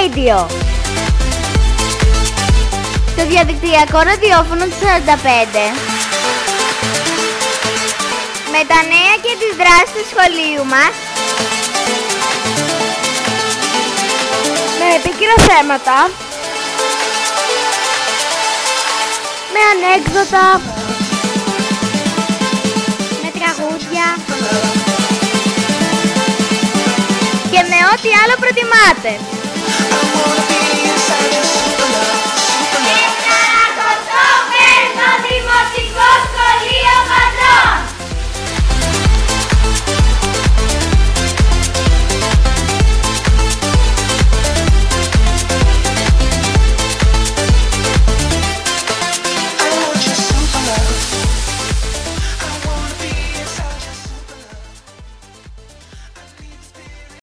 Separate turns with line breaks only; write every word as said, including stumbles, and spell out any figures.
Radio. Το διαδικτυακό ραδιόφωνο του σαράντα πέντε. Με τα νέα και τις δράσεις του σχολείου μας.
Με επίκαιρα θέματα. Με ανέκδοτα.
Με τραγούδια. Και με ό,τι άλλο προτιμάτε.